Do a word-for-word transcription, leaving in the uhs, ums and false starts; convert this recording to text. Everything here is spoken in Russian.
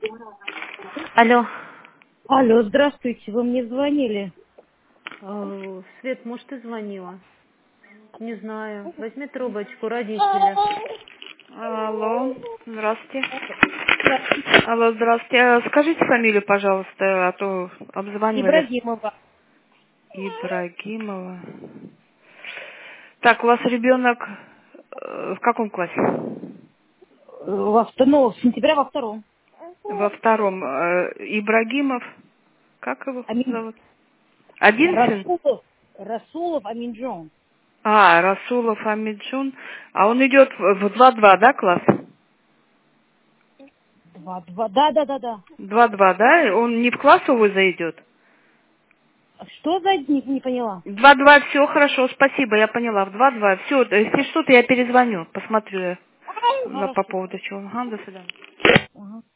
Алло. Алло, здравствуйте, вы мне звонили. Э, Свет, может, ты звонила? Не знаю. Возьми трубочку родителя. Алло, здравствуйте. Алло, здравствуйте. А Скажите фамилию, пожалуйста, а то обзванивали. Ибрагимова. Ибрагимова. Так, у вас ребенок э, в каком классе? Э, Во, вто- ну, с сентября во втором. Во втором. Э, Ибрагимов. Как его Амин... зовут? Один сын? Расулов, Расулов Аминджон. А, Расулов Амиджун. А он идет в в два-два, да, класс? Два, два, да, да, да, да. два-два, да? Он не в классовую зайдет? А что за не, не поняла? Два-два, все хорошо, спасибо, я поняла. В два-два, все, если что-то я перезвоню, посмотрю я на- по Хорошо. поводу чего. Ага, до свидания. Ага.